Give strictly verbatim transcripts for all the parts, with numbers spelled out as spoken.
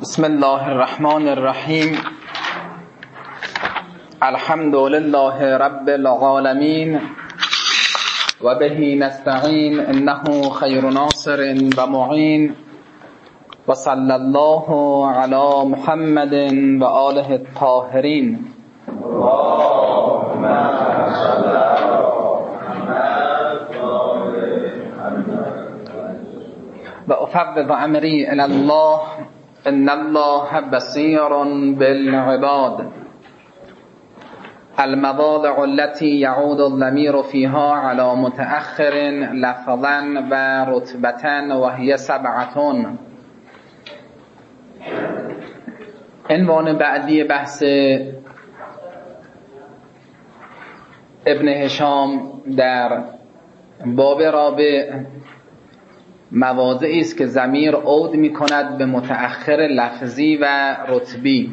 بسم الله الرحمن الرحیم. الحمد لله رب العالمین و به نستعین انه خیر ناصر و معین و صلی الله علی محمد و آله الطاهرین. و افوض امری الی الله ان الله بصیر بالعباد. المواضع التي يعود الضمير فيها على متأخر لفظا و رتبة وهي سبعة. عنوان بعدی بحث ابن هشام در باب رابع مواضعی است که ضمیر عود می کند به متأخر لفظی و رتبی.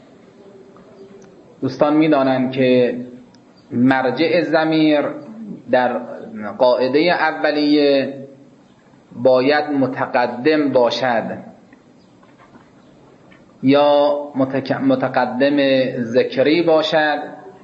دوستان می دانند که مرجع ضمیر در قاعده اولیه باید متقدم باشد، یا متقدم ذکری باشد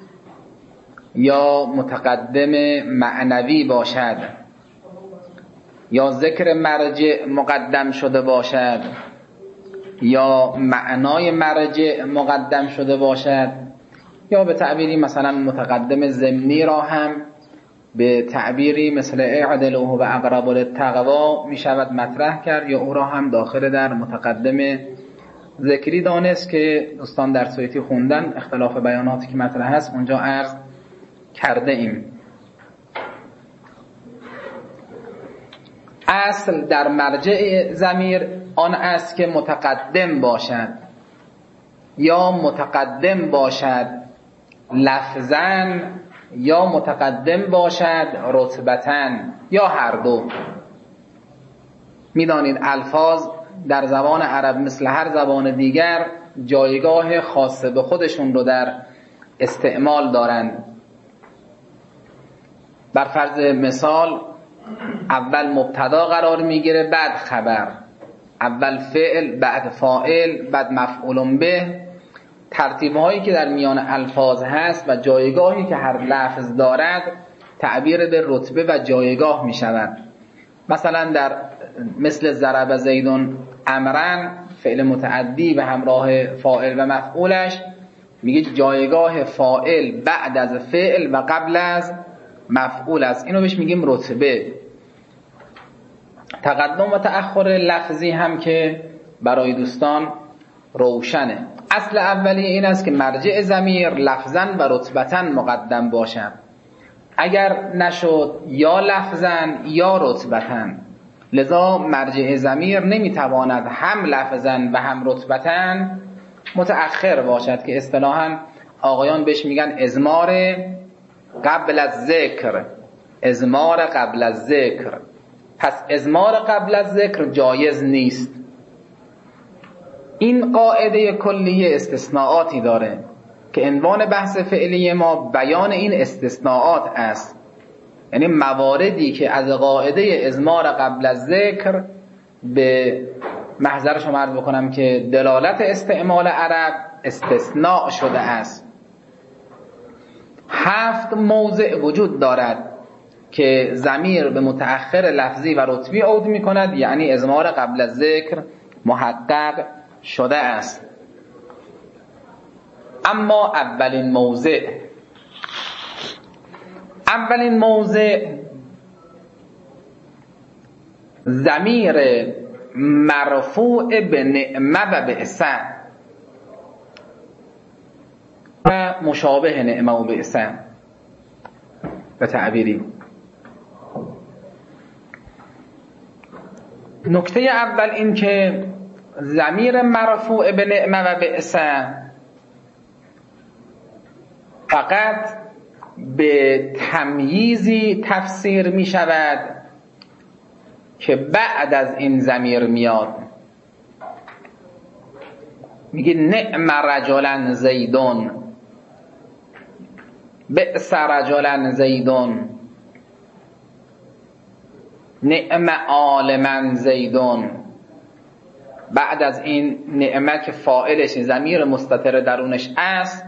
یا متقدم معنوی باشد، یا ذکر مرجع مقدم شده باشد یا معنای مرجع مقدم شده باشد، یا به تعبیری مثلا متقدم ضمنی را هم به تعبیری مثل اعدلوه و اقرب للتقوا می شود مطرح کرد، یا او را هم داخل در متقدم ذکری دانست که دوستان در سویتی خوندن اختلاف بیاناتی که مطرح هست اونجا عرض کرده ایم. اصل در مرجع ضمیر آن است که متقدم باشد، یا متقدم باشد لفظاً یا متقدم باشد رتبتاً، یا هر دو. میدانید الفاظ در زبان عرب مثل هر زبان دیگر جایگاه خاص به خودشون رو در استعمال دارند. بر فرض مثال اول مبتدا قرار میگیره، بعد خبر، اول فعل، بعد فاعل، بعد مفعول به. ترتیب هایی که در میان الفاظ هست و جایگاهی که هر لفظ دارد تعبیر به رتبه و جایگاه می شود. مثلا در مثل ضرب زیدون امرن، فعل متعدی و همراه فاعل و مفعولش، میگه جایگاه فاعل بعد از فعل و قبل از مفعول است. اینو بهش میگیم رتبه. تقدم و تأخر لفظی هم که برای دوستان روشنه. اصل اولی این است که مرجع ضمیر لفظاً و رتبتاً مقدم باشد. اگر نشد یا لفظاً یا رتبتاً، لذا مرجع ضمیر نمیتواند هم لفظاً و هم رتبتاً متأخر باشد که اصطلاحاً آقایان بهش میگن اضمار قبل از ذکر. اضمار قبل از ذکر. پس اضمار قبل از ذکر جایز نیست. این قاعده کلیه استثناءاتی داره که عنوان بحث فعلی ما بیان این استثناءات است، یعنی مواردی که از قاعده اضمار قبل از ذکر به محضر شما عرض بکنم که دلالت استعمال عرب استثناء شده است. هفت موضع وجود دارد که ضمیر به متأخر لفظی و رتبی عود می کند، یعنی اضمار قبل از ذکر محقق شده است. اما اولین موضع اولین موضع ضمیر مرفوع به نعمه و بئس و مشابه نعمه و بئس به تعبیری. نکته اول این که ضمیر مرفوع به نعمه و بئس فقط به تمییزی تفسیر می شود که بعد از این ضمیر میاد. میگه نعم رجلا زیدون، بئس رجلا زیدون، نعم عالما زیدون، بعد از این نعمت که فاعلش ضمیر مستتر درونش است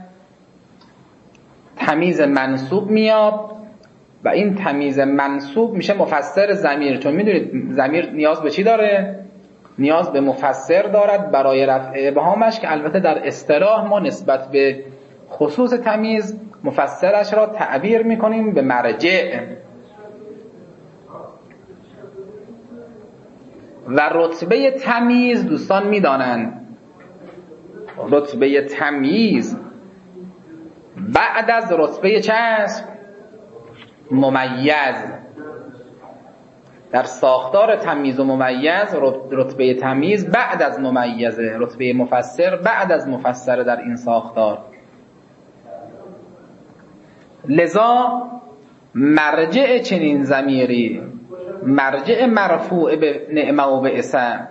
تمیز منصوب میاد و این تمیز منصوب میشه مفسر ضمیر. چون میدونید ضمیر نیاز به چی داره؟ نیاز به مفسر دارد برای رفع ابهامش، که البته در اصطلاح ما نسبت به خصوص تمیز مفسرش را تعبیر میکنیم به مرجع. و رتبه تمیز دوستان میدانند رتبه تمیز بعد از رتبه چه است؟ ممیز. در ساختار تمیز و ممیز رتبه تمیز بعد از ممیزه، رتبه مفسر بعد از مفسر در این ساختار. لذا مرجع چنین ضمیری، مرجع مرفوع به نعمه و بعثه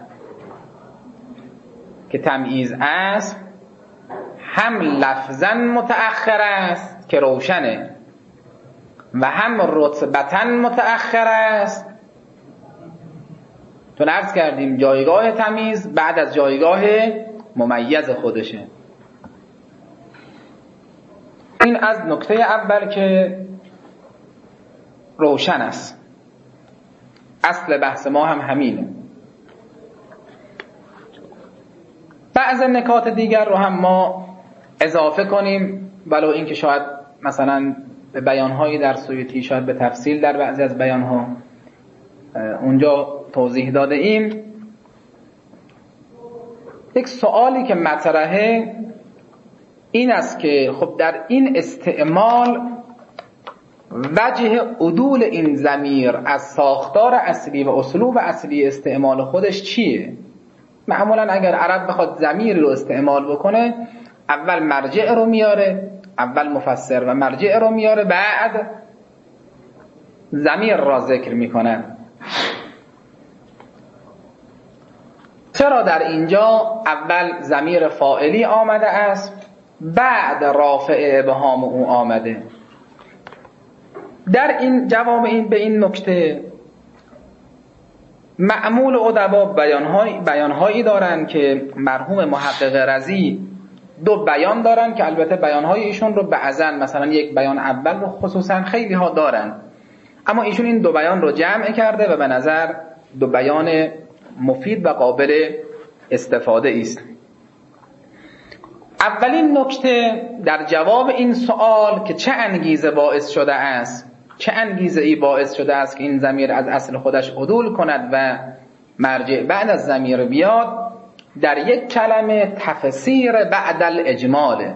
که تمییز است، هم لفظا متأخر است که روشنه و هم رتبتا متأخر است. تو عرض کردیم جایگاه تمیز بعد از جایگاه ممیز خودشه. این از نکته اول که روشن است. اصل بحث ما هم همینه. بعض نکات دیگر رو هم ما اضافه کنیم، ولو اینکه شاید مثلا به بیانهایی در سویتی، شاید به تفصیل در بعضی از بیانها اونجا توضیح داده ایم. یک سوالی که مطرحه این است که خب در این استعمال وجه عدول این ضمیر از ساختار اصلی و اسلوب اصلی استعمال خودش چیه؟ معمولا اگر عرب بخواد ضمیر رو استعمال بکنه اول مرجع رو میاره، اول مفسر و مرجع رو میاره، بعد ضمیر را ذکر میکنه. چرا در اینجا اول ضمیر فاعلی آمده است بعد رافع ابهام او آمده؟ در این جواب این به این نکته معمول ادبا بیانهایی بیانهایی دارن که مرحوم محقق رضی دو بیان دارن که البته بیانهای ایشون رو بعضا مثلا یک بیان اول رو خصوصا خیلی ها دارن، اما ایشون این دو بیان رو جمع کرده و به نظر دو بیان مفید و قابل استفاده است. اولین نکته در جواب این سوال که چه انگیزه باعث شده است چه انگیزه ای باعث شده است که این ضمیر از اصل خودش عدول کند و مرجع بعد از ضمیر بیاد، در یک کلمه تفسیر بعد الاجماله.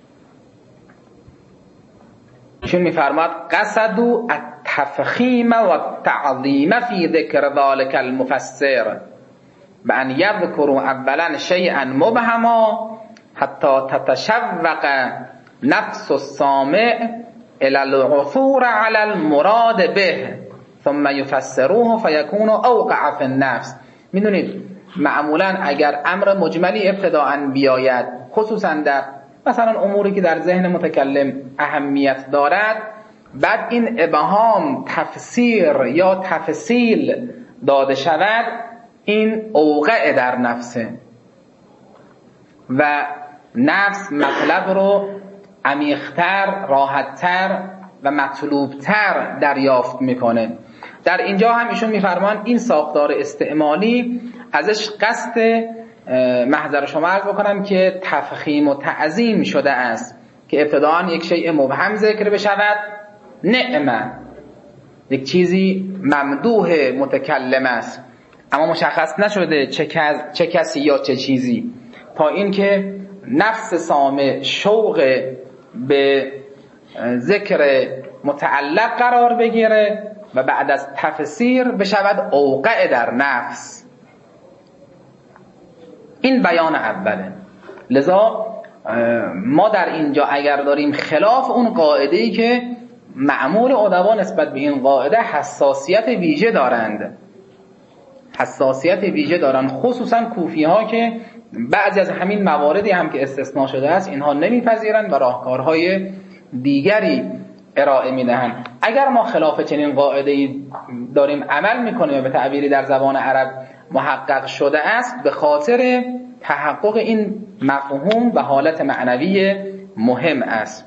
چون میفرماد قصدوا التفخیم و التعظیم فی ذکر ذلک المفسر بأن یذکروا اولا شیئا مبهما حتی تتشوق نفس السامع الى العثور على المراد به ثم یفسروه فیکون اوقع فی النفس. میدونید معمولا اگر امر مجملی ابتداءً بیاید، خصوصا در مثلا اموری که در ذهن متکلم اهمیت دارد، بعد این ابهام تفسیر یا تفصیل داده شود، این اوقع در نفسه و نفس مطلب رو عمیق‌تر، راحت‌تر و مطلوب‌تر دریافت میکنه. در اینجا هم ایشون میفرمان این ساختار استعمالی ازش قصد محضر شما عرض بکنم که تفخیم و تعظیم شده است که ابتداً یک شیء مبهم ذکر بشود، نعمه یک چیزی ممدوح متکلم است اما مشخص نشده چه, کس، چه کسی یا چه چیزی، تا اینکه نفس سامع شوق به ذکر متعلق قرار بگیره و بعد از تفسیر بشود اوقع در نفس. این بیان اوله. لذا ما در اینجا اگر داریم خلاف اون قاعده‌ای که معمول ادبا نسبت به این قاعده حساسیت ویژه دارند، حساسیت ویژه دارند خصوصا کوفی ها که بعضی از همین مواردی هم که استثناء شده است اینها نمیپذیرند و راهکارهای دیگری ارائه میدهند. اگر ما خلاف چنین قاعده‌ای داریم عمل میکنیم و به تعبیری در زبان عرب محقق شده است به خاطر تحقق این مفهوم و حالت معنوی مهم است.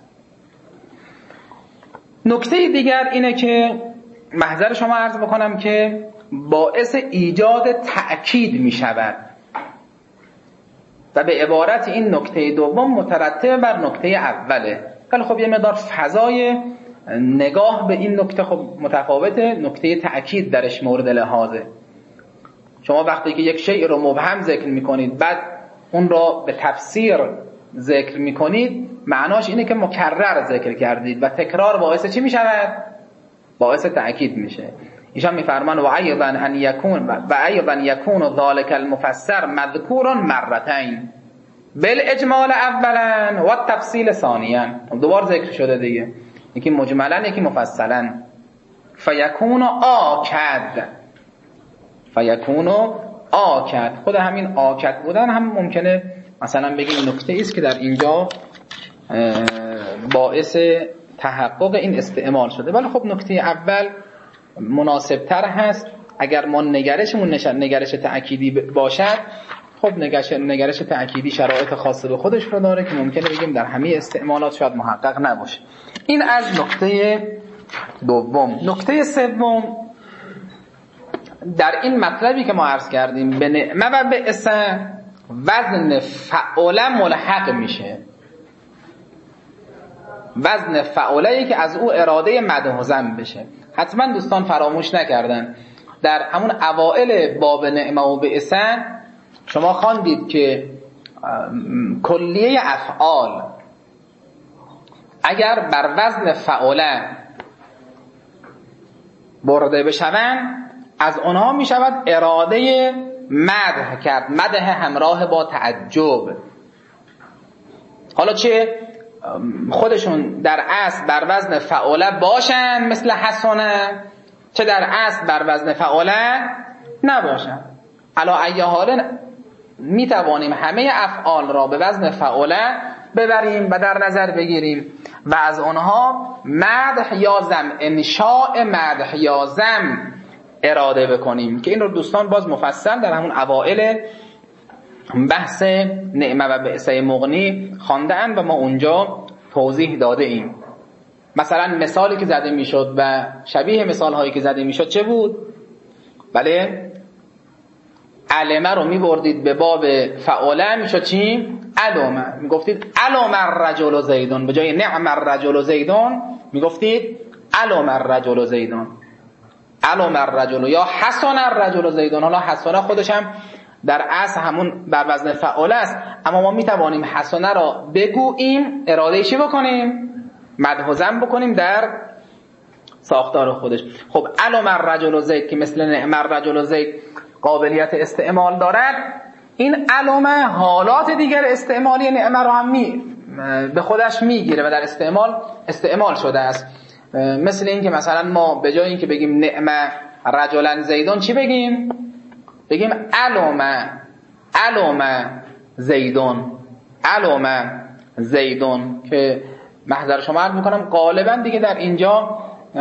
نکته دیگر اینه که محضر شما عرض بکنم که باعث ایجاد تأکید می شود و به عبارت این نکته دوم مترتب بر نکته اوله. ولی خب یه مقدار فضای نگاه به این نکته خب متفاوته. نکته تأکید درش مورد لحاظه. شما وقتی که یک شیء رو مبهم ذکر میکنید بعد اون رو به تفسیر ذکر میکنید، معناش اینه که مکرر ذکر کردید و تکرار باعث چی میشود؟ باعث تأکید میشه. ایشان میفرمان و ایضا ان یکون و ایضا یکون ذلک المفسر مذکورا مرتين بالاجمال اولا و التفصیل ثانیا. دوبار ذکر شده دیگه، یکی مجملا یکی مفصلا. فیکون آکد، فیکون آکد. خود همین آکد بودن هم ممکنه مثلا بگیم نکته ایست که در اینجا باعث تحقق این استعمال شده. ولی خب نکته اول مناسب تر هست. اگر ما نگرشمون نگرش تأکیدی باشد، خب نگرش نگرش تأکیدی شرایط خاصه به خودش رو داره که ممکنه بگیم در همه استعمالات شاید محقق نباشه. این از نکته دوم. نکته سوم، در این مطلبی که ما عرض کردیم به نعمه و به اسم وزن فعوله ملحق میشه. وزن فعوله‌ای که از او اراده مدح و ذم بشه. حتما دوستان فراموش نکردن در همون اوائل باب نعمه و به اسم شما خواندید که کلیه افعال اگر بر وزن فعوله برده بشوند از اونها می شود اراده مدح کرد، مدح همراه با تعجب. حالا چه خودشون در اصل بر وزن فعوله باشن مثل حسنه، چه در اصل بر وزن فعوله نباشن. علا ای حال می توانیم همه افعال را به وزن فعوله ببریم و در نظر بگیریم و از اونها مدح یا ذم، انشاء مدح یا ذم اراده بکنیم که این رو دوستان باز مفصل در همون اوائل بحث نعمه و بعثه مغنی خواندن و ما اونجا توضیح داده ایم. مثلا مثالی که زده میشد و شبیه مثال هایی که زده میشد چه بود؟ بله، علمه رو میبردید به باب فعوله میشد چی؟ علمه. میگفتید علم الرجل زیدون، به جای نعم الرجل زیدون میگفتید علم الرجل زیدون، علم الرجل یا حسن الرجل زیدون. حالا حسنه خودش هم در اصل همون بر وزن فعوله است، اما ما میتوانیم حسنه را بگوییم اراده چی بکنیم؟ مدح و ذم بکنیم در ساختار خودش. خب علم الرجل زید که مثل نعم الرجل زید قابلیت استعمال دارد، این علم حالات دیگر استعمالی نعمه رو هم می به خودش میگیره و در استعمال استعمال شده است. مثل این که مثلا ما به جای این که بگیم نعمه رجلا زیدون چی بگیم؟ بگیم علم علم زیدون، علم زیدون، که محضر شما عرض میکنم غالبا دیگه در اینجا اه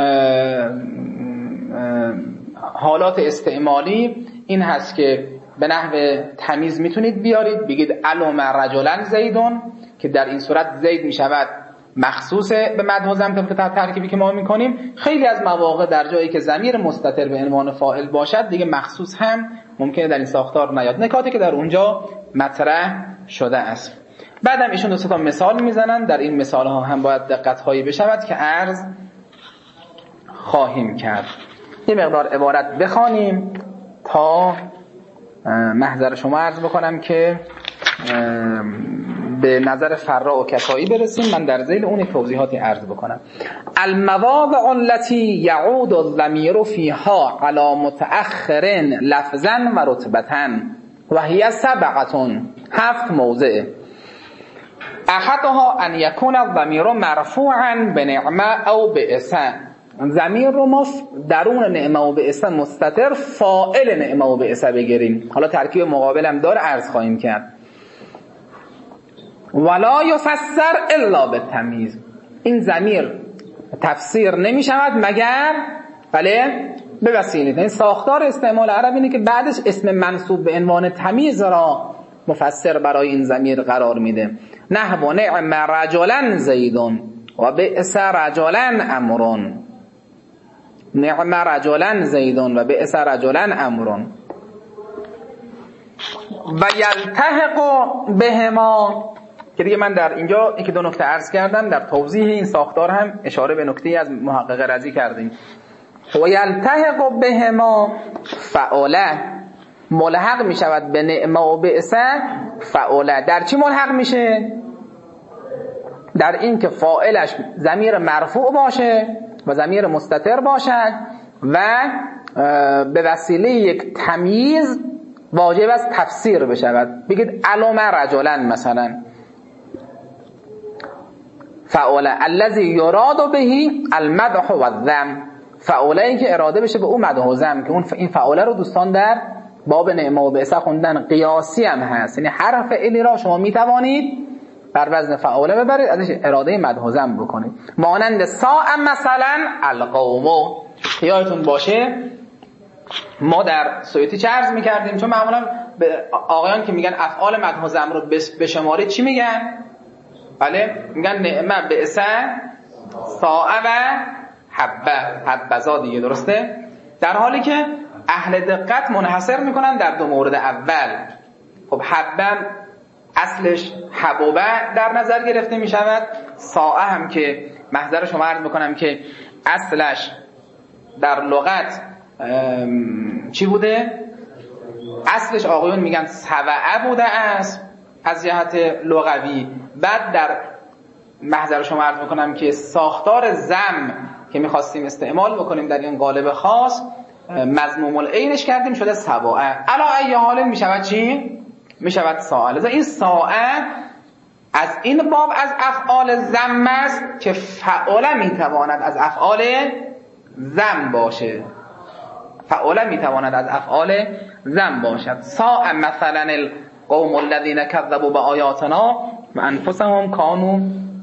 اه حالات استعمالی این هست که به نحو تمیز میتونید بیارید بگید علم رجلا زیدون، که در این صورت زید میشود مخصوص به مدح و ذم طبق ترکیبی که ما میکنیم. خیلی از مواقع در جایی که ضمیر مستتر به عنوان فاعل باشد دیگه مخصوص هم ممکنه در این ساختار نیاد. نکاتی که در اونجا مطرح شده است. بعدم ایشون دو سه تا مثال میزنن، در این مثال ها هم باید دقت هایی بشود که عرض خواهیم کرد. یه مقدار عبارت بخوانیم تا محضر شما عرض بکنم که به نظر فرا و کفایی برسیم. من در ذیل اون توضیحاتی عرض بکنم. المواضع التي يعود الضمير فيها على متأخر لفظا و رتبة و هي سبعة، هفت موضع. احدها ان يكون الضمير مرفوعا بنعمه او باسم. ضمیر رو ما درون نعمه و باسم مستتر فاعل نعمه و باسم بگیریم. حالا ترکیب مقابل هم داره، عرض خواهیم کرد. ولا یفسر الا بالتمییز. این ضمیر تفسیر نمی شود مگر بله به وسیله. این ساختار استعمال عرب اینه که بعدش اسم منصوب به عنوان تمیز را مفسر برای این ضمیر قرار میده. نحو نعم رجلا زیدون و بئس رجلا عمرون. نعم رجلا زیدون و بئس رجلا عمرون. و یلتحق بهما، که دیگه من در اینجا یکی دو نکته عرض کردم، در توضیح این ساختار هم اشاره به نکته از محقق رضی کردیم. و یلتحق بهما فعاله، ملحق می شود به نعمه و بئس فعاله. در چی ملحق میشه؟ در این که فاعلش ضمیر مرفوع باشه و ضمیر مستتر باشد و به وسیله یک تمییز واجب است تفسیر بشود. بگید علم رجلا مثلا، فعاله الذی یراد بهی المدح و الذم، فعاله این که اراده بشه به اون مدح و ذم، که اون این فعاله رو دوستان در باب نعمه و بئس خوندن قیاسی هم هست، یعنی هر فعلی را شما می توانید بر وزن فعاله ببرید، ازش اراده مدح و ذم بکنید. مانند ساء مثلا القوم. یادتون باشه ما در سویتی چه عرض میکردیم؟ چون معمولا به آقایان که میگن افعال مدح و ذم رو به شماره چی میگن؟ بله میگن نعمه بئس ساء و حبه، حبذا دیگه، درسته؟ در حالی که اهل دقت منحصر میکنن در دو مورد اول. خب حبه اصلش حبوبه در نظر گرفته میشود، ساء هم که محضر شما عرض میکنم که اصلش در لغت چی بوده؟ اصلش آقایون میگن سوعه بوده است از جهت لغوی. بعد در محضر شما عرض میکنم که ساختار ضم که میخواستیم استعمال بکنیم در این قالب خاص مضموم العینش کردیم شده سواعه. علا ای حال میشود چی؟ میشود ساعه. لذا این ساعه از این باب از افعال ضم است که فعاله میتواند از افعال ضم باشه، فعاله میتواند از افعال ضم باشد. ساء مثلا القوم الذين كذبوا بآیاتنا و انفسهم كانوا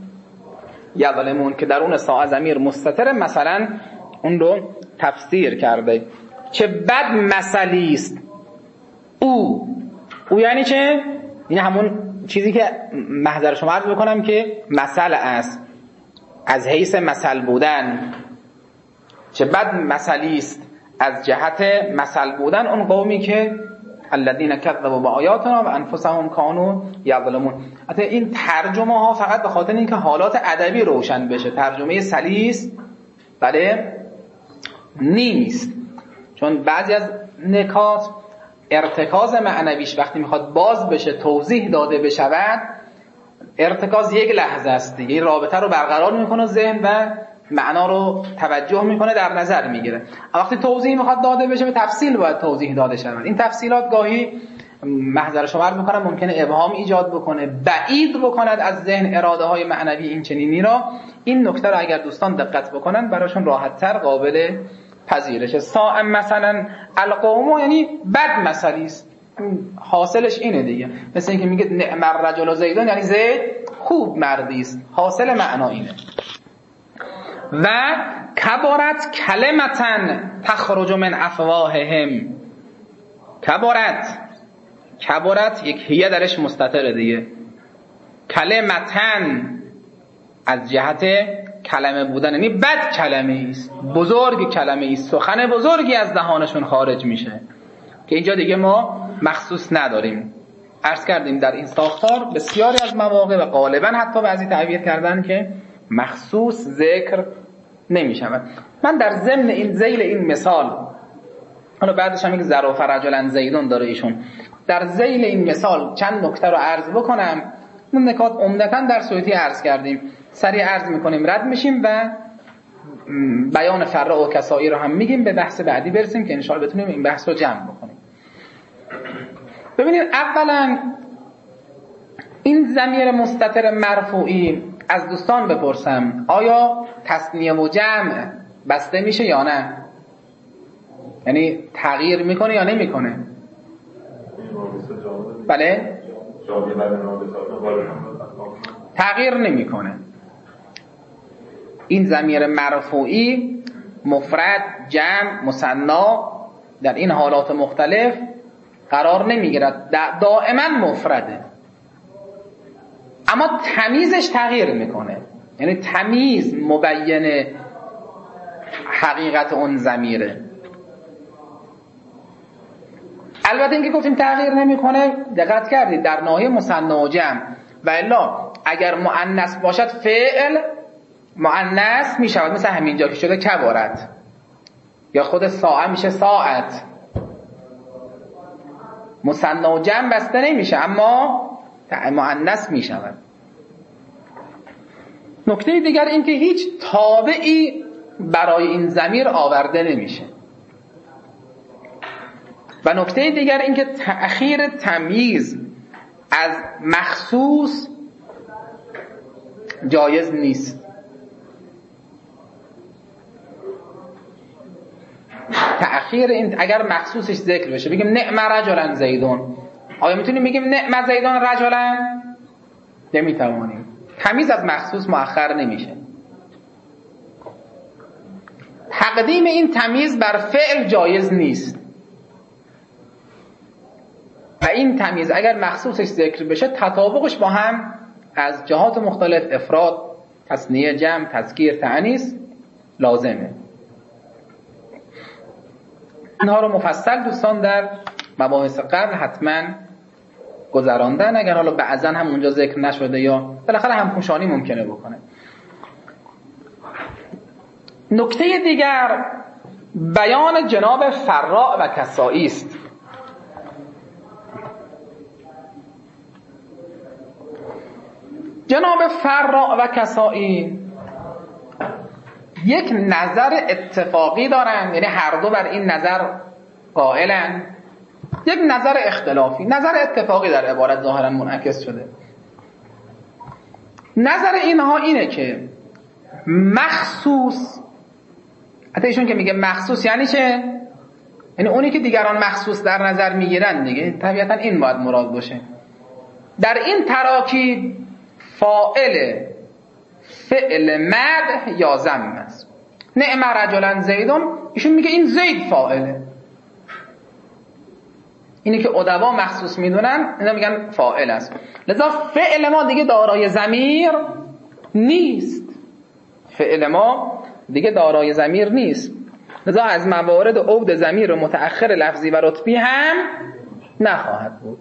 یظلمون، که در اون ساء ضمیر مستتر مثلا اون رو تفسیر کرده. چه بد مثلی است او. او یعنی چه؟ این همون چیزی که محضر شما عرض بکنم که مثل است، از حیث مثل بودن. چه بد مثلی است از جهت مثل بودن اون قومی که الذین کذبوا بآیاتنا و انفسهم کانوا یظلمون. حتی این ترجمه ها فقط به خاطر اینکه حالات ادبی روشن بشه، ترجمه سلیس بله نیست، چون بعضی از نکات ارتکاز معنویش وقتی میخواد باز بشه توضیح داده بشود، ارتکاز یک لحظه است دیگه، این رابطه رو برقرار میکنه ذهن و معنا رو توجه میکنه در نظر میگیره. وقتی توضیح میخواد داده بشه به تفصیل باید توضیح داده شود. این تفصیلات گاهی محضر شما عرض میکنم ممکنه ابهام ایجاد بکنه، بعید بکند از ذهن اراده های معنوی این چنینی را. این نکته رو اگر دوستان دقت بکنن براشون راحت تر قابل پذیرشه. ساء مثلا القوم یعنی بد مثلی است، حاصلش اینه دیگه. مثل اینکه میگه نعم الرجل زیدون یعنی زید خوب مردی است، حاصل معنا اینه. و کبارت کلمتن تخرج من افواههم. کبارت، کبارت یک هیه درش مستتره دیگه. کلمتن از جهت کلمه بودن یعنی بد کلمه است، بزرگ کلمه است، سخن بزرگی از دهانشون خارج میشه که اینجا دیگه ما مخصوص نداریم. عرض کردیم در این ساختار بسیاری از مواقع و غالبا حتی بعضی تعبیر کردن که مخصوص ذکر نمی شود. من در ضمن این ذیل این مثال، حالا بعدش هم یک ظرف رجلا زیدون داره ایشون، در ذیل این مثال چند نکته رو عرض بکنم. اون نکات عمدتاً در سویتی عرض کردیم، سریع عرض میکنیم رد میشیم و بیان فرع و کسایی رو هم میگیم، به بحث بعدی برسیم که انشاءالله بتونیم این بحث رو جمع بکنیم. ببینید اولا این ضمیر مستتر مرفوعی از دوستان بپرسم آیا تثنیه و جمع بسته میشه یا نه؟ یعنی تغییر میکنه یا نمیکنه؟ بله؟ تغییر نمیکنه. این ضمیر مرفوعی مفرد، جمع، مثنی در این حالات مختلف قرار نمیگیرد، دائما مفرده، اما تمیزش تغییر میکنه. یعنی تمیز مبین حقیقت اون ضمیره. البته اینکه گفتیم تغییر نمیکنه، دقت کردید در ناحیه مثنی و جمع، و الا اگر مؤنث باشد فعل مؤنث میشود، مثل همینجا که شده کبارت، یا خود ساعه میشه ساعت. مثنی و جمع بسته نمیشه اما مؤنث میشود. نکته دیگر این که هیچ تابعی برای این ضمیر آورده نمیشه. و نکته دیگر این که تأخیر تمییز از مخصوص جایز نیست. تأخیر این اگر مخصوصش ذکر بشه، بگیم نعم رجلا زیدون، آیا میتونیم بگیم نعم زیدون رجلا؟ نمیتوانیم. تمیز از مخصوص مؤخر نمیشه. تقدیم این تمیز بر فعل جایز نیست. و این تمیز اگر مخصوصش ذکر بشه، تطابقش با هم از جهات مختلف، افراد، تثنیه، جمع، تذکیر، تأنیث، لازمه. اینها رو مفصل دوستان در مباحث قبل حتما گذراندن، اگر حالا بعضا هم اونجا ذکر نشده یا بالاخره همپوشانی ممکنه بکنه. نکته دیگر بیان جناب فراء و کسائی است. جناب فراء و کسائی یک نظر اتفاقی دارن، یعنی هر دو بر این نظر قائلن. یک نظر اختلافی، نظر اتفاقی در عبارت ظاهرا منعکس شده. نظر اینها اینه که مخصوص، حتی ایشون که میگه مخصوص یعنی چه؟ یعنی اونی که دیگران مخصوص در نظر میگیرن دیگه، طبیعتا این باید مراد باشه. در این تراکیب فاعل فعل مدح یا ذم است. نعم رجلا زیدون، ایشون میگه این زید فاعله. اینی که ادبا مخصوص میدونن اینا میگن فاعل است. لذا فعل ما دیگه دارای ضمیر نیست. فعل ما دیگه دارای ضمیر نیست. لذا از موارد عود ضمیر متأخر لفظی و رتبی هم نخواهد بود.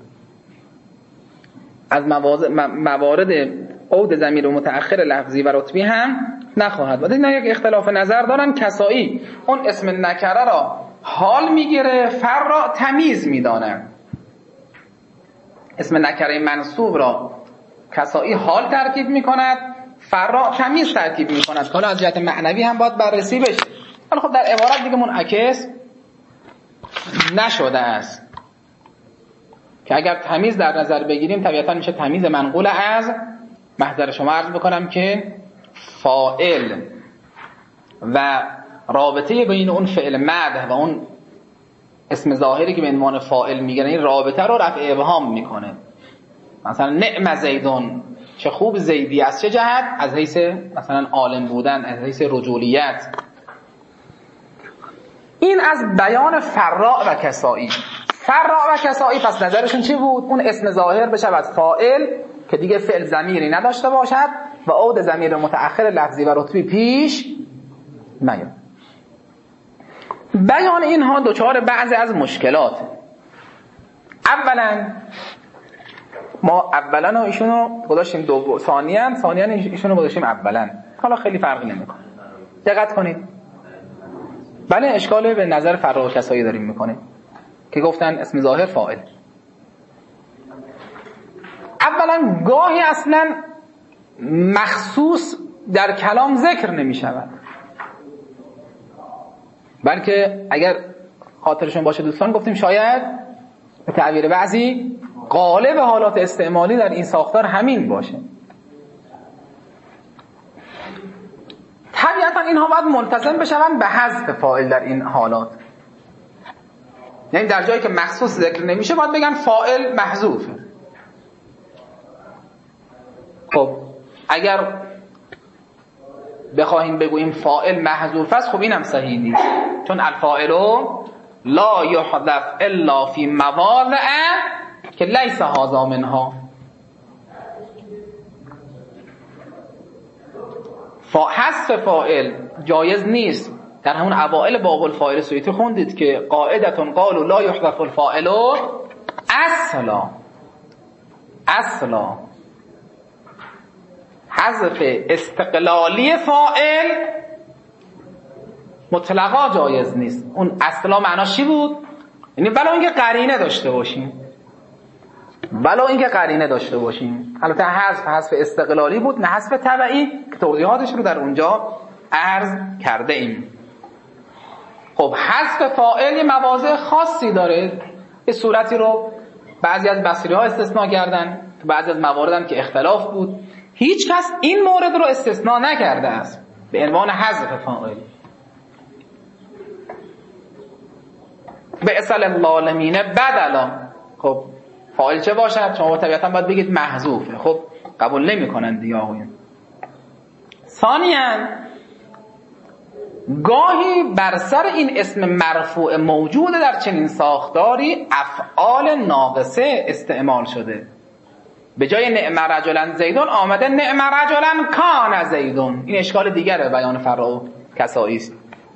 از موارد عود ضمیر متأخر لفظی و رتبی هم نخواهد بود. اینا یک اختلاف نظر دارن. کسائی اون اسم نکره را حال میگیره، فراء تمیز میدانه. اسم نکره منصوب را کسائی حال ترکیب میکند، فراء تمیز ترکیب میکند. حالا از جهت معنوی هم باید بررسی بشه. حالا خب در عبارت دیگه منعکس نشده است که اگر تمیز در نظر بگیریم طبیعتا میشه تمیز منقول از محضر شما عرض بکنم که فاعل و رابطه بین اون فعل مدح و اون اسم ظاهری که به عنوان فاعل میگیره، این رابطه رو رفع ابهام میکنه. مثلا نعم زیدون، چه خوب زیدی. از چه جهت؟ از حیث مثلا عالم بودن، از حیث رجولیت. این از بیان فراء و کسائی. فراء و کسائی پس نظرشون چی بود؟ اون اسم ظاهر بشود فاعل که دیگه فعل ضمیری نداشته باشد و عود ضمیر متأخر لفظی و رتبی پیش نیاد. بیان اینها دچار بعضی از مشکلات. اولا ما اولا و ایشونو گذاشتیم دو، ثانیا ثانیا ایشونو گذاشتیم اولا. حالا خیلی فرقی نمیکنه. دقت کنید. بله اشکال به نظر فراء و کسائی داریم میکنیم که گفتن اسم ظاهر فاعل. اولا گاهی اصلا مخصوص در کلام ذکر نمی شود، بلکه اگر خاطرشون باشه دوستان گفتیم شاید به تعبیر بعضی غالب حالات استعمالی در این ساختار همین باشه. طبیعتا اینها باید ملتزم بشون به حذف فاعل در این حالات. یعنی در جایی که مخصوص ذکر نمیشه باید بگن فاعل محذوفه. خب اگر بخواهیم بگوییم فاعل محذوف است، خب اینم صحیح نیست، چون الفاعل لا یحذف الا فی مواضع که لیس هذا منها. حذف فاعل جایز نیست. در همون اوائل باب الفاعل سیوطی خوندید که قاعدتون قالوا لا یحذف الفاعل اصلا اصلا حذف استقلالی فاعل مطلقا جایز نیست. اون اصلا معناش چی بود؟ یعنی ولو اینکه قرینه داشته باشیم، ولو اینکه قرینه داشته باشیم. البته حذف حذف استقلالی بود نه حذف تبعی که توضیحاتش رو در اونجا عرض کرده ایم. خب حذف فاعل یه مواضع خاصی داره، یه صورتی رو بعضی از بصری ها استثناء کردن، بعضی از موارد هم که اختلاف بود، هیچ کس این مورد رو استثناء نکرده است به عنوان حذف فاعل. بئس للظالمین بدلا. خب فاعل چه باشد؟ شما طبیعتا باید بگید محذوفه. خب قبول نمی کنند دیگه آقایون. ثانیاً گاهی بر سر این اسم مرفوع موجود در چنین ساختاری افعال ناقصه استعمال شده. به جای نعم رجلا زیدون آمده نعم رجلا کان زیدون. این اشکال دیگره بیان فرع کسایی است.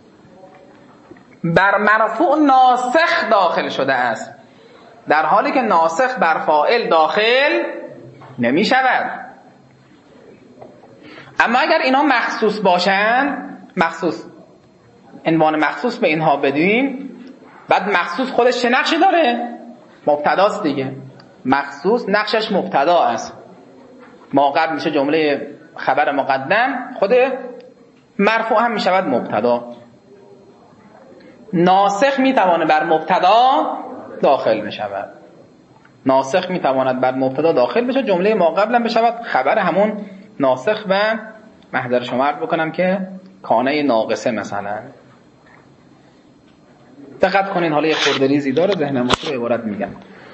بر مرفوع ناسخ داخل شده است، در حالی که ناسخ بر فاعل داخل نمی شود. اما اگر اینا مخصوص باشند، مخصوص عنوان مخصوص به اینها بدیم، بعد مخصوص خودش چه نقشی داره؟ مبتداست دیگه. مخصوص نقشش مبتدا است. ما قبل میشه جمله خبر مقدم، خود مرفوع هم میشود مبتدا. ناسخ میتوانه بر مبتدا داخل بشود. ناسخ میتواند بر مبتدا داخل بشه، جمله ما قبل هم بشود خبر همون ناسخ و محضر شما عرض بکنم که کانه ناقصه مثلا. دقت کنین، حالا یه خورده ریزی داره ذهنم رو عبارت میگم.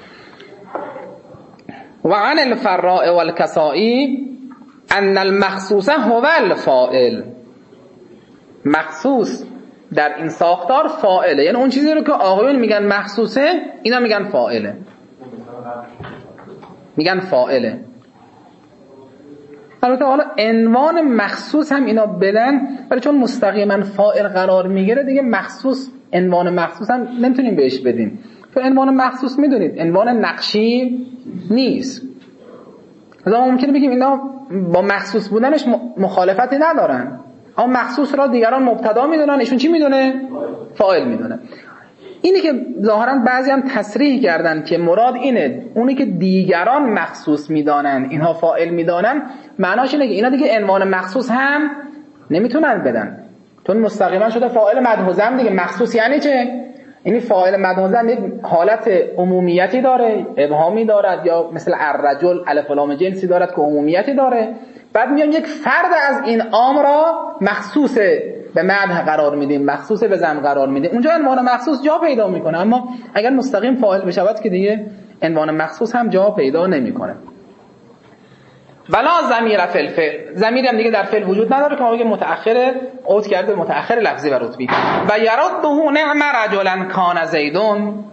و عن الفراء والکسائی ان المخصوص هو الفاعل. مخصوص در این ساختار فاعله، یعنی اون چیزی رو که آقایون میگن مخصوصه اینا میگن فاعله، میگن فاعله. البته حالا عنوان مخصوص هم اینا بدن، ولی چون مستقیما فاعل قرار میگیره دیگه مخصوص، عنوان مخصوص هم نمیتونیم بهش بدیم، چون عنوان مخصوص میدونید عنوان نقشی نیست. لذا ممکنه بگیم اینا با مخصوص بودنش مخالفتی ندارن، اما مخصوص را دیگران مبتدا میدونن، ایشون چی میدونه؟ فاعل میدونه. اینی که ظاهرا بعضی هم تصریح کردن که مراد اینه، اونی که دیگران مخصوص میدانن اینها فاعل میدانن، معناش اینه که اینا دیگه عنوان مخصوص هم نمیتونن بدن، چون مستقیما شده فاعل مدحوزم دیگه. مخصوص یعنی چه؟ یعنی فاعل مدحوزم یک حالت عمومیتی داره، ابهامی دارد، یا مثل الرجل الف و لام جنسی دارد که عمومیتی داره، بعد میام یک فرد از این عام را مخصوص به مدح قرار میدیم، مخصوص به ذم قرار میدیم، اونجا عنوان مخصوص جا پیدا میکنه. اما اگر مستقیم فاعل بشود که دیگه عنوان مخصوص هم جا پیدا نمیکنه. ولا ضمیر فی الفعل، ضمیری هم دیگه در فعل وجود نداره که ما بگیم متأخر عود کرده، متأخر لفظی و رتبی. و یرده نعم رجلا کان زیدون.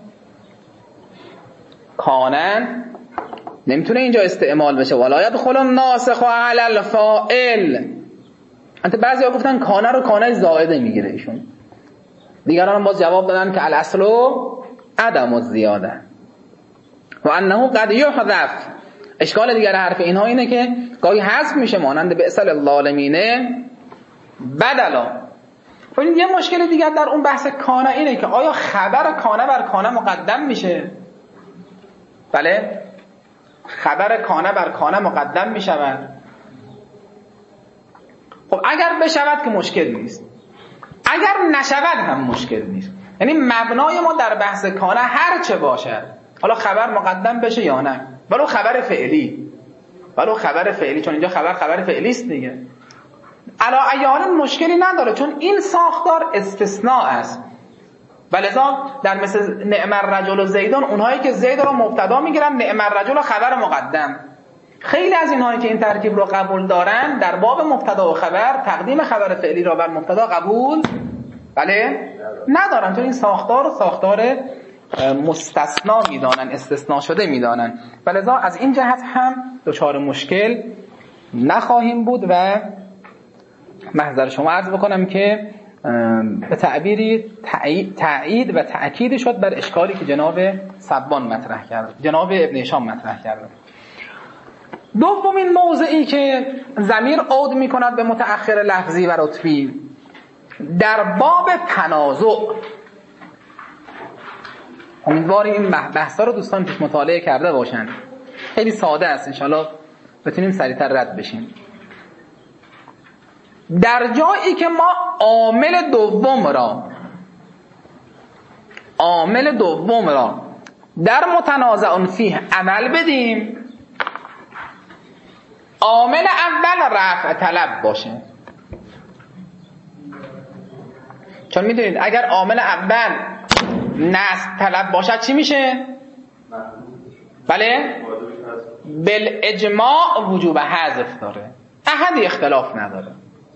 کانن نمیتونه اینجا استعمال بشه. ولا یدخل الناسخ علی الفاعل. انت بعضیا گفتن کانه رو کانه زائده میگیره ایشون، دیگران هم باز جواب دادن که الاصل عدم الزیاده و انه قد یحذف. اشکال دیگر حرف اینها اینه که گاهی حذف میشه، مانند بئس للظالمین بدلا. ببینید یه مشکل دیگر در اون بحث کانه اینه که آیا خبر کانه بر کانه مقدم میشه؟ بله، خبر کانه بر کانه مقدم میشود. خب اگر بشود که مشکل نیست، اگر نشود هم مشکل نیست. یعنی مبنای ما در بحث کانه هر چه باشد، حالا خبر مقدم بشه یا نه، ولو خبر فعلی، ولو خبر فعلی، چون اینجا خبر خبر فعلی است دیگه، علا ایان مشکلی نداره، چون این ساختار استثناء است. ولذا در مثل نعم الرجل و زیدون، اونهایی که زید را مبتدا میگیرن، نعم الرجل خبر مقدم. خیلی از اینهایی که این ترکیب رو قبول دارن در باب مبتدا و خبر تقدیم خبر فعلی را بر مبتدا قبول بله ندارن، چون این ساختار و ساختار مستثنا میدانن، استثناء شده میدانن، ولذا از این جهت هم دچار مشکل نخواهیم بود. و محضر شما عرض بکنم که به تعبیری تأیید و تأکید شد بر اشکالی که جناب سبان مطرح کرد، جناب ابن هشام مطرح کرد. دومین موضعی که ضمیر عود می کند به متأخر لفظی و رتبی در باب تنازع، امیدواریم این بحثا رو دوستان پیش مطالعه کرده باشن، خیلی ساده است، انشالله بتونیم سریعتر رد بشیم. در جایی که ما عامل دوم را عامل دوم را در متنازع فیه عمل بدیم، عامل اول رفع طلب باشه. چون میدونید اگر عامل اول نصب طلب باشد چی میشه؟ بله؟ بالاجماع وجوب حذف داره، احدی اختلاف نداره.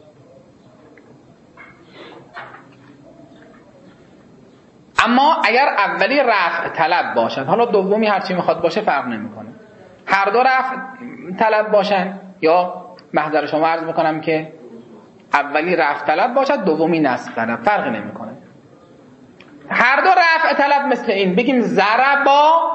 اما اگر اولی رفع طلب باشد، حالا دومی هرچی میخواد باشه فرق نمیکنه، هر دو رفع طلب باشن، یا محضر شما عرض میکنم که اولی رفع طلب باشد دومی نصب طلب، فرق نمیکنه. هر دو رفع طلب مثل این، بگیم ضربا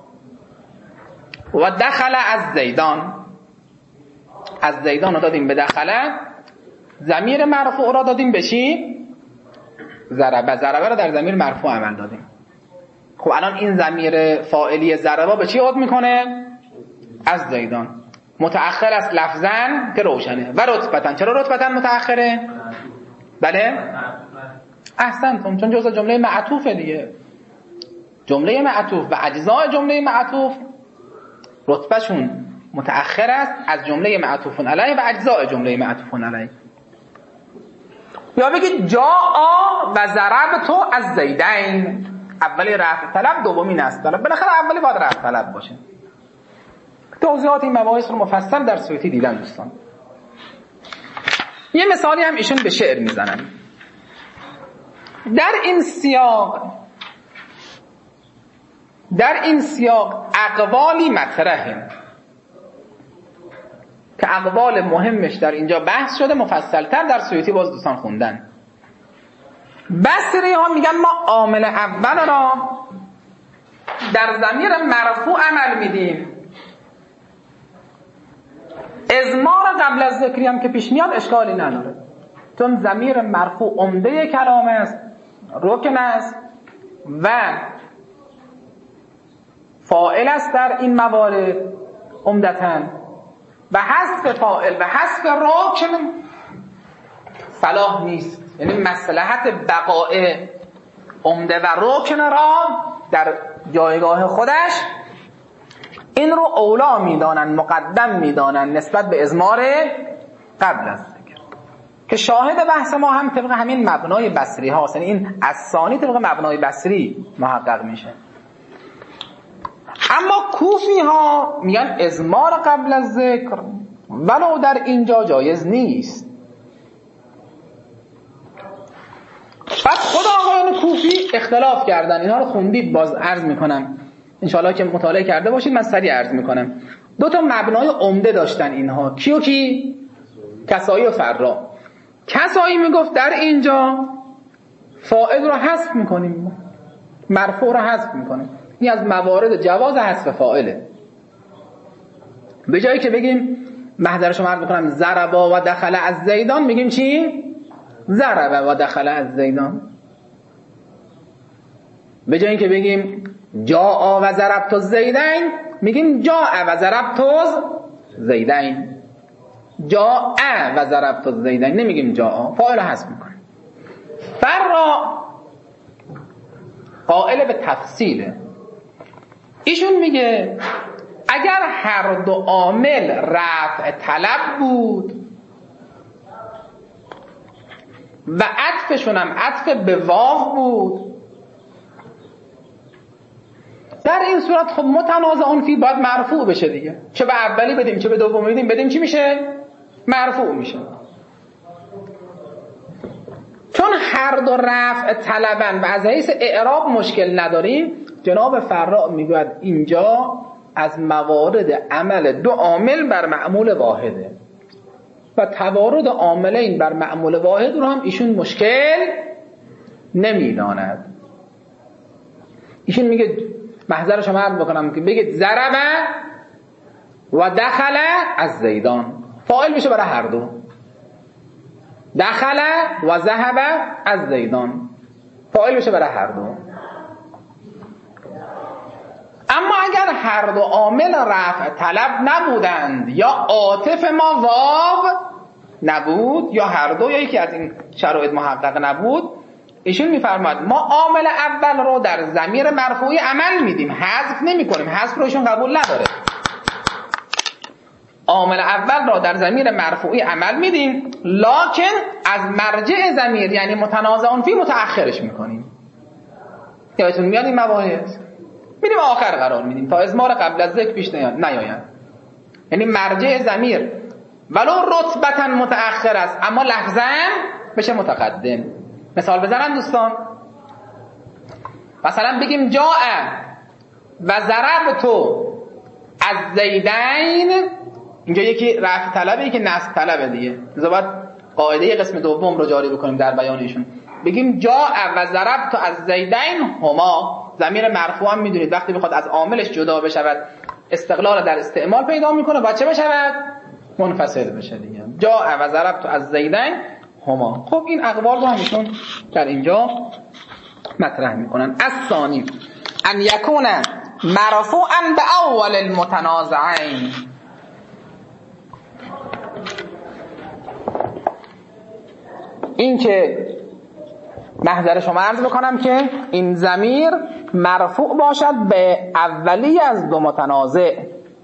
و دخل از زیدان، از زیدان رو دادیم به دخله، ضمیر مرفوع را دادیم به چی؟ ضربه. ضربه را در ضمیر مرفوع عمل دادیم. خب الان این ضمیر فاعلی ضربه به چی عود میکنه؟ از زیدان. متأخر است لفظاً که روشنه، و رتبتاً. چرا رتبتاً متأخره؟ بله؟ احسنتم، چون جزء جمله معطوفه دیگه. جمله معطوف و اجزاء جمله معطوف رتبهشون متأخر است از جمله معطوف علیه و اجزاء جمله معطوف علیه. یا بگید جاء و ضربت از زیدین، اولی رفع طلب دومی نصب طلب، بالاخره اولی باید رفع طلب باشه. توضیحات این مباحث رو مفصل در سویتی دیدن دوستان. یه مثالی هم ایشون به شعر میزنن. در این سیاق در این سیاق اقوالی مطرحه که اقوال مهمش در اینجا بحث شده، مفصلتر در سویتی باز دوستان خوندن. بصری ها میگن ما عامل اول را در ضمیر مرفوع عمل میدیم، ازمار قبل از ذکری هم که پیش میاد اشکالی نداره، چون ضمیر مرفوع عمده کلام است، رکن است و فاعل است در این موارد عمدتاً، و حذف فاعل و حذف رکن صلاح نیست. یعنی مصلحت بقاء عمده و رکن را در جایگاه خودش این رو اولا میدانن، مقدم میدانن نسبت به ازمار قبل از ذکر، که شاهد بحث ما هم طبق همین مبنای بصری هاست. یعنی این الثانی طبق مبنای بصری محقق میشه. اما کوفی ها میگن ازمار قبل از ذکر ولو در اینجا جایز نیست. بعد خود آقایان کوفی اختلاف کردن، اینها رو خوندید، باز عرض میکنم انشاءالله که مطالعه کرده باشید، من سریع عرض میکنم. دو تا مبنای عمده داشتن اینها، کی و کی؟ کسایی و فرا. کسایی میگفت در اینجا فاعل رو حذف میکنیم، مرفوع رو حذف میکنیم، این از موارد جواز حذف فاعله. به جایی که بگیم محضر شما عرض بکنم ضربا و دخل از زیدان، میگیم چی؟ ضربا و دخل از زیدان. به جایی که بگیم جاء و ضربت زیدین، میگیم جاء و ضربت زیدین. جاء و ضربت زیدین، نمیگیم جاء، فاعل حذف میکنیم. فرا قائل به تفصیله. ایشون میگه اگر هر دو عامل رفع طلب بود و عطفشون هم عطف به واو بود، در این صورت خب متنازعون فی باید مرفوع بشه دیگه، چه به اولی بدیم چه به دومی بدیم بدیم چی میشه؟ مرفوع میشه. چون هر دو رفع طلبن و از حیث اعراب مشکل نداریم، جناب فرا میگوید اینجا از موارد عمل دو عامل بر معمول واحده و توارد عاملین بر معمول واحد رو هم ایشون مشکل نمیداند. ایشون میگه محضر شما عرض بکنم که بگید ضرب و دخل از زیدان، فاعل میشه برای هر دو. دخل و ذهب از زیدان، فاعل میشه برای هر دو. اما اگر هر دو عامل رفع طلب نبودند یا عاطف ما واو نبود یا هر دو یا یکی از این شرایط محقق نبود، ایشون میفرماید ما عامل اول رو در ضمیر مرفوعی عمل میدیم، حذف نمی کنیم. حذف رو ایشون قبول نداره. عامل اول را در ضمیر مرفوعی عمل میدیم، لکن از مرجع ضمیر یعنی متنازعون فی متأخرش میکنیم. یادتون میاد این مباحث؟ میدیم آخر قرار میدیم تا ازمار قبل از ذکر پیش نیاید. یعنی مرجع ضمیر ولو رتبتا متأخر است اما لفظاً بشه متقدم. مثال بزنم دوستان، مثلا بگیم جاء و ضربتو از زیدین، اینجا یکی رفع طلبه یکی نصب طلبه دیگه، لذا باید قاعده قسم دوم رو جاری بکنیم در بیانشون. بگیم جاء و ضربتو از زیدین هما، ضمیر مرفوع هم میدونید وقتی بخواد از عاملش جدا بشود استقلال در استعمال پیدا میکنه، باید چه بشود؟ منفصل بشه دیگه. جاء و ضربتو از زیدین هما. خب این اقوال رو همیشون در اینجا مطرح میکنن. الثانی ان یکون مرفوعا به اول المتنازعین، این که محضر شما عرض بکنم که این ضمیر مرفوع باشد به اولی از دو متنازع.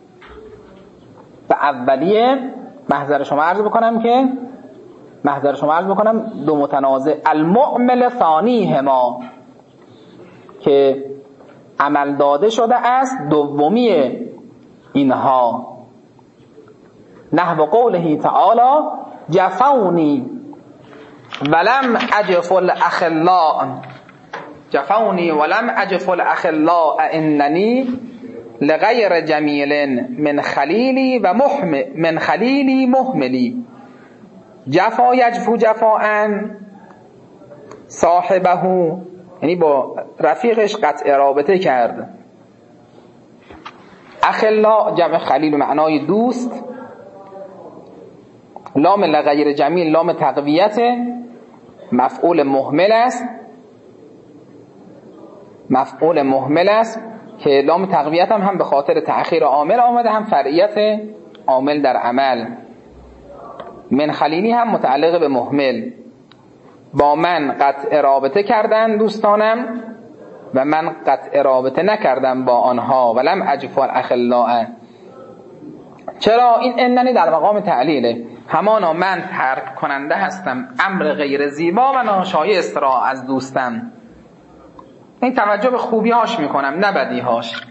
به اولیه محضر شما عرض بکنم که محضر شما عرض بکنم دو متنازع، المعمل ثانیهما، که عمل داده شده است دومی اینها، نحو قوله تعالی جفونی ولم اجف الاخلاء، جفونی ولم اجف الاخلاء اننی لغیر جمیل من خلیلی و محمل من خلیلی محملی. جفا یجفو جفاءن صاحبه، یعنی با رفیقش قطع رابطه کرد. اخلا جمع خلیل معنای دوست، لام لغیر جمیل لام تقویت، مفعول مهمل است، مفعول مهمل است که لام تقویت هم هم به خاطر تأخیر عامل آمده، هم فرعیت عامل در عمل. من خلیلی هم متعلق به مهمل. با من قطع رابطه کردن دوستانم و من قطع رابطه نکردم با آنها. ولم اجفال اخلاء، چرا؟ این اننی در مقام تعلیله، همانا من ترک کننده هستم امر غیر زیبا و ناشایست را از دوستم. این توجه به خوبی هاش میکنم نه بدی هاش.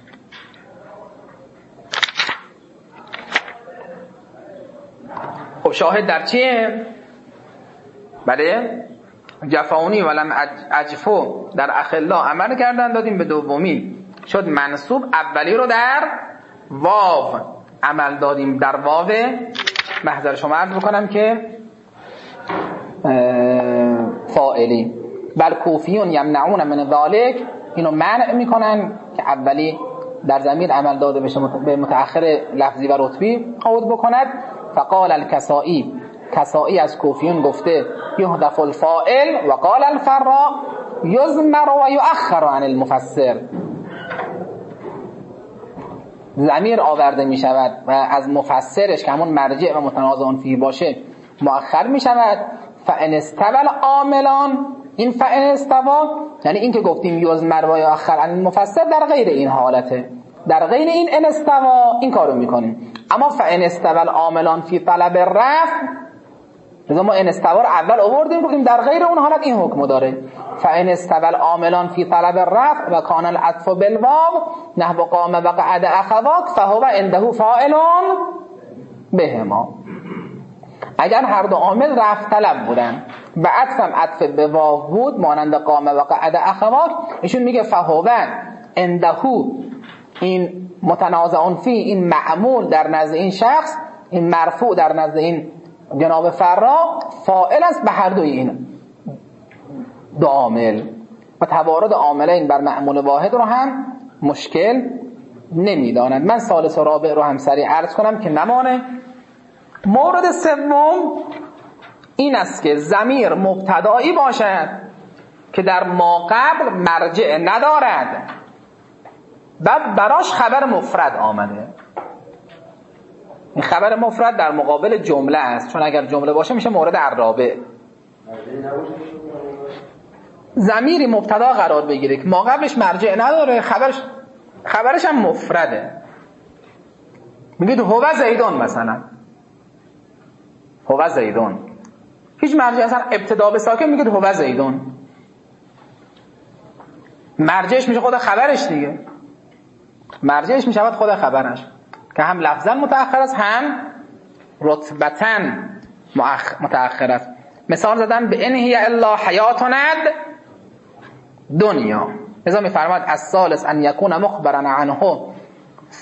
خب شاهد در چیه؟ بله جفاونی ولم اجفو در اخلا عمل کردن، دادیم به دومی شد منصوب، اولی رو در واو عمل دادیم در واو. محضر شما عرض بکنم که فاعلی. بل کوفیون یمنعون من ذالک، اینو منع میکنن که اولی در ضمیر عمل داده بشه به متأخر لفظی و رتبی عود بکند. فقال الکسائی، کسائی از کوفیون گفته یحذف الفاعل و قال الفراء یضمر و یؤخر عن المفسر، ضمیر آورده می شود و از مفسرش که همون مرجع و متنازعون فیه باشه مؤخر می شود. فان استوى العاملان، این فان استوا یعنی این که گفتیم یضمر و یؤخر عن المفسر در غیر این حالته، در غیر این ان استوا این کارو میکنیم. اما فان استوى العاملان فی طلب الرفع، لذا ما ان استوار اول آوردیم گفتیم در غیر اون حالت این حکم داره. فان استوال عاملان فی طلب الرفع و کان العطف بالواو نحو قام و قعد اخواک فهو عنده فاعل بهما. اگر هر دو عامل رفع طلب بودن و عطفم عطف به واو بود مانند قام و قعد اخواک، ایشون میگه فهو عنده، این متنازعون فی، این معمول در نزد این شخص، این مرفوع در نزد این جناب فرا، فاعل است به هر دوی این دو عامل و توارد عاملین بر معمول واحد رو هم مشکل نمیدانند. من ثالث و رابع رو هم سریع عرض کنم که نمانه. مورد سوم این است که ضمیر مبتدایی باشد که در ما قبل مرجع ندارد و براش خبر مفرد آمده. این خبر مفرد در مقابل جمله است، چون اگر جمله باشه میشه مورد الرابع. ضمیری مبتدا قرار بگیره که ما قبلش مرجع نداره، خبرش خبرش هم مفرده. میگید هو زیدون، مثلا هو زیدون، هیچ مرجع، اصلا ابتدا به ساکن میگید هو زیدون، مرجعش میشه خود خبرش دیگه، مرجعش میشه خود خبرش که هم لفظا متأخر است هم رتبتا متأخر است. مثال زدن به ان هی الا حیاتنا دنیا. لذا میفرماد الثالث ان یکون مخبرا عنه ف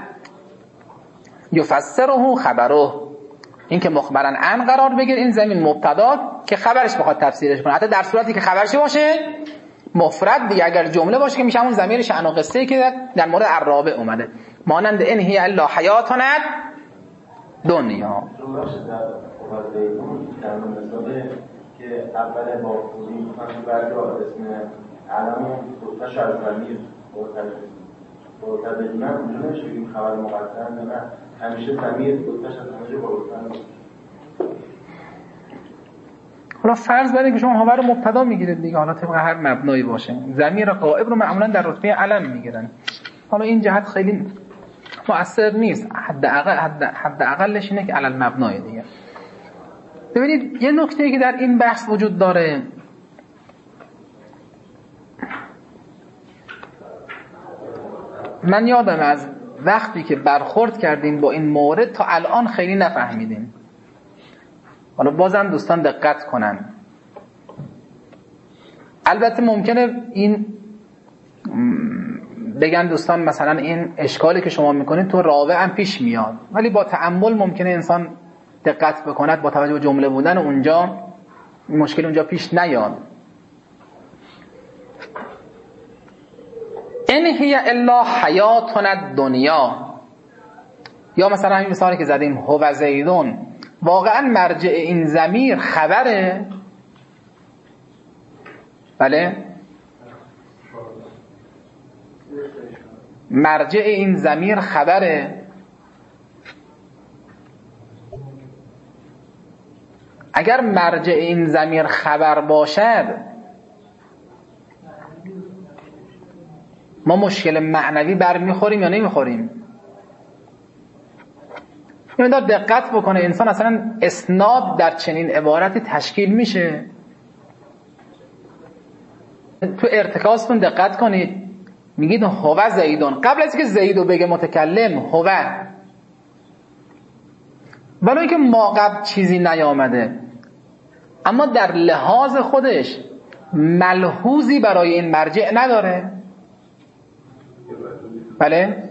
یفسره خبره، این که مخبرا عن قرار بگیر این زمین مبتدا که خبرش بخواد تفسیرش کنه، حتی در صورتی که خبرش باشه مفرد دیگه، اگر جمله باشه که میشه همون ضمیر شأن و قصه‌ای که در مورد الرابع اومده، مانند ان هی الا حیاتنا دنیا. که اول با پولی برگاه اسم علم دوتاش از ضمیر مرتبط من اونجا نمیشه بگیم خبر مقدم، نه همیشه ضمیر دوتاش از ضمیر مرتبط. حالا فرض برید که شما خبر مبتدا میگیرید دیگه، حالا طبق هر مبنایی باشه، ضمیر غائب رو معمولا در رتبه علم میگیرن. حالا این جهت خیلی مؤثر نیست، حد اقل حد حد اقلش اینه که علل مبنای دیگه. ببینید یه نکته‌ای که در این بحث وجود داره، من یادم از وقتی که برخورد کردیم با این مورد تا الان خیلی نفهمیدیم. حالا بازم دوستان دقت کنن. البته ممکنه این بگن دوستان مثلا این اشکالی که شما میکنید تو راوع هم پیش میاد، ولی با تأمل ممکنه انسان دقت بکند با توجه به جمله بودن اونجا مشکل اونجا پیش نیاد. ان هی الا حیاتنا الدنیا، یا مثلا همین مثالی که زدیم هو زیدون، واقعا مرجع این ضمیر خبره؟ بله، مرجع این ضمیر خبره. اگر مرجع این ضمیر خبر باشد ما مشکل معنوی برمیخوریم یا نمیخوریم؟ این مقدار دقت بکنه انسان، اصلا اسناد در چنین عبارتی تشکیل میشه. تو ارتکازتون دقت کنید، میگید هو زیدون، قبل از اینکه زیدو بگه متکلم هو، ولی اینکه ما قبل چیزی نیامده، اما در لحاظ خودش ملحوظی برای این مرجع نداره. بله،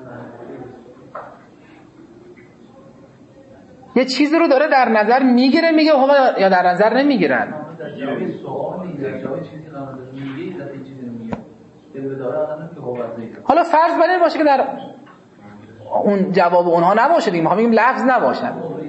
یه چیزی رو داره در نظر میگیره میگه هو، یا در نظر نمیگیرن. حالا فرض بر این باشه که در اون جواب اونها نباشه دیگه، ما میگیم لفظ نباشه.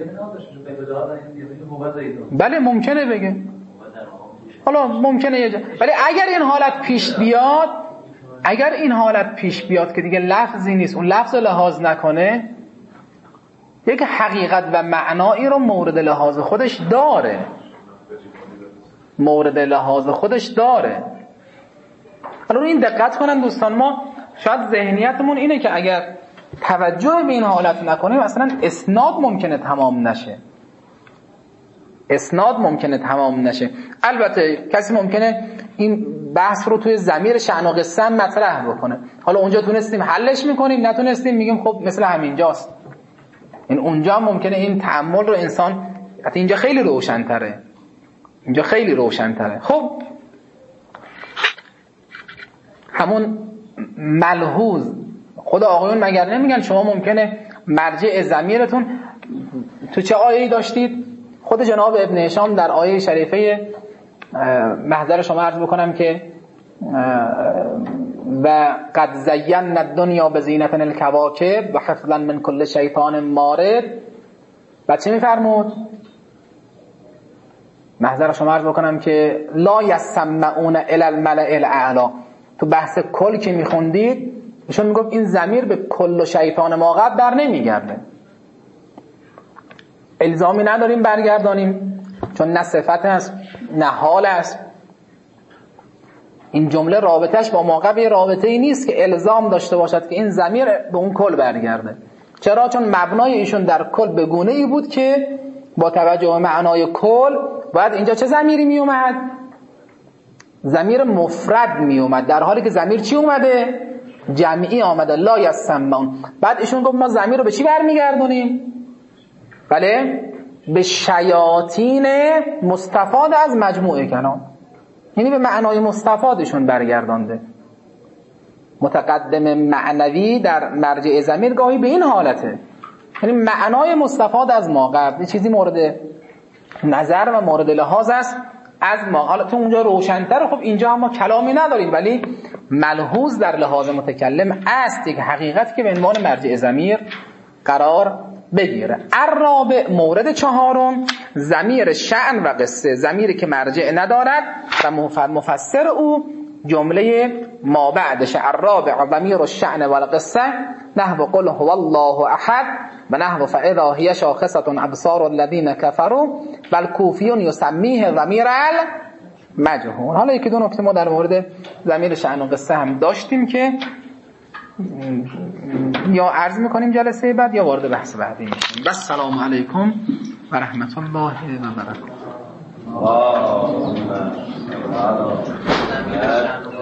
بله ممکنه بگه، حالا ممکنه یه جا، ولی اگر این حالت پیش بیاد، اگر این حالت پیش بیاد که دیگه لفظی نیست، اون لفظ رو لحاظ نکنه، یک حقیقت و معنایی رو مورد لحاظ خودش داره، مورد لحاظ خودش داره. حالا رو این دقت کنن دوستان، ما شاید ذهنیتمون اینه که اگر توجه به این حالت نکنیم اصلا اسناد ممکنه تمام نشه. اسناد ممکنه تمام نشه. البته کسی ممکنه این بحث رو توی ضمیر شأن و قصه مطرح بکنه، حالا اونجا تونستیم حلش میکنیم، نتونستیم میگیم خب مثل همینجاست. این اونجا ممکنه این تأمل رو انسان، حتی اینجا خیلی روشن‌تره، اینجا خیلی روشن‌تره. خب همون ملحوظ، خود آقایون مگر نمیگن شما ممکنه مرجع ضمیرتون تو چه آیه‌ای داشتید؟ خود جناب ابن هشام در آیه شریفه، محضر شما عرض بکنم که و قد زینا الدنیا بزینة الکواکب و حفظا من کل شیطان مارد، بعد چه میفرمود؟ محضر شما عرض بکنم که لا یسمعون الی الملأ الاعلی. تو بحث کل که میخوندید ایشون میگفت این ضمیر به کل شیطان ما قبل بر نمیگرده، الزامی نداریم برگردانیم چون نه صفت است نه حال است. این جمله رابطش با ما قبل رابطه ای نیست که الزام داشته باشد که این ضمیر به اون کل برگرده. چرا؟ چون مبنای ایشون در کل به گونه ای بود که با توجه به معنای کل باید اینجا چه ضمیری می اومد؟ ضمیر مفرد می اومد، در حالی که ضمیر چی اومده؟ جمعی آمده، لا یسمعون. بعد ایشون گفت ما ضمیر رو به چی برمیگردونیم؟ بله، به شیاطین مستفاد از مجموعه کلام، یعنی به معنای مستفادشون برگردانده. متقدم معنوی در مرجع ضمیر گاهی به این حالته، یعنی معنای مستفاد از ما قبل چیزی مورد نظر و مورد لحاظ است از ما. حالا تو اونجا روشن‌تر، خب اینجا هم ما کلامی نداریم، ولی ملحوظ در لحاظ متکلم است یک حقیقت که به عنوان مرجع ضمیر قرار بگیره. الرابع، مورد چهارم، ضمیر شأن و قصه، ضمیری که مرجع ندارد و مفسر او جمله ما بعدش. الرابع ضمیر الشأن و القصه نحو قل هو الله احد و نحو فاذا هی شاخصة ابصار الذین کفروا و الکوفیون یسمیه ضمیر المجهول. حالا یکی دو نکته ما در مورد ضمیر شأن و قصه هم داشتیم که یا عرض میکنیم جلسه بعد یا وارد بحث بعدی میشیم. بس سلام علیکم و رحمت الله و برکاته.